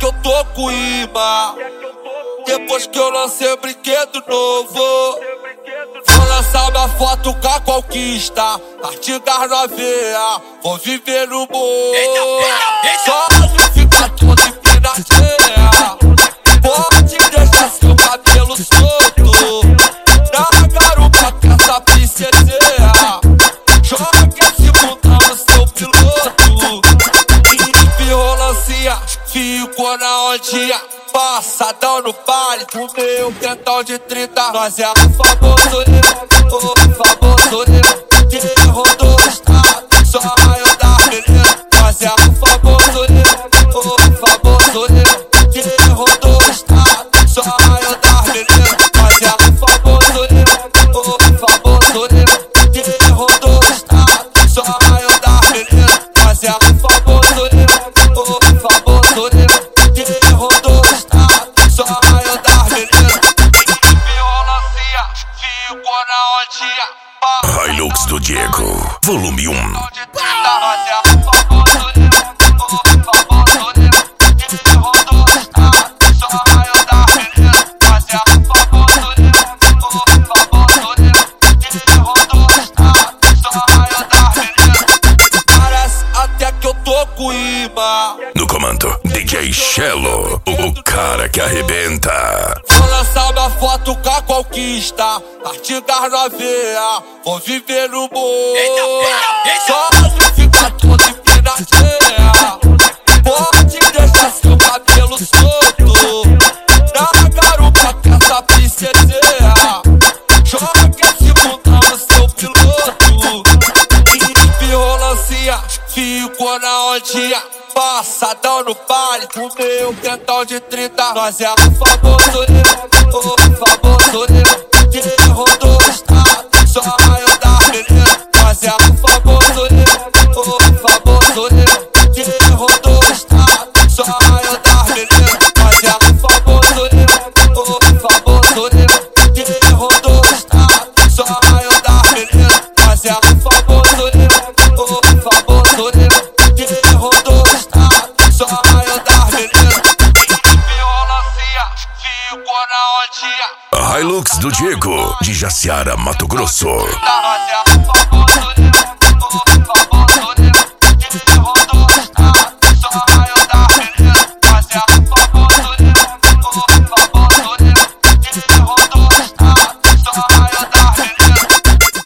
eu tô com imã. Depois que eu lancei brinquedo novo, vou lançar minha foto com a conquista. Artigas novinha, vou viver no mundo. Só fica todo empinadinha. Pode deixar seu cabelo solto. Na garupa que essa princesinha joga esse bundão no seu piloto. Espirrou lancinha, ficou na ondinha. Passadão no baile, fumei um quentão de 30. Nós é o famoso que rodou o estado, só raio da beleza. Nós é o famoso que rodou o estado, só raio da beleza. Nós é o famoso que rodou o estado, só raio da beleza. Nós é o famoso que rodou o estado, só raio da beleza. Violancia, ficou na ondinha. Hilux do Diego, volume 1. Parece até que eu tô com imã. No comando, DJ Shello, o cara que arrebenta. Vou lançar minha foto com a conquista. Artigas novinha, vou viver no mundo. Só fica todo empinadinha. Pode deixar seu cabelo solto. Na garupa que essa princesinha joga esse bundão no seu piloto. Espirrou lancinha, ficou na ondinha. Passadão no baile, fumei um quentão de 30. Nós é o famoso que rodou o estado, só raio da beleza. Nós é o famoso que rodou o estado, só raio da beleza. Nós é o famoso que rodou o estado, só raio da beleza. Nós é o famoso que rodou o estado, só raio da beleza. Violancia, ficou na ondinha. Hilux do Diego, de Jaciara, Mato Grosso. Nós é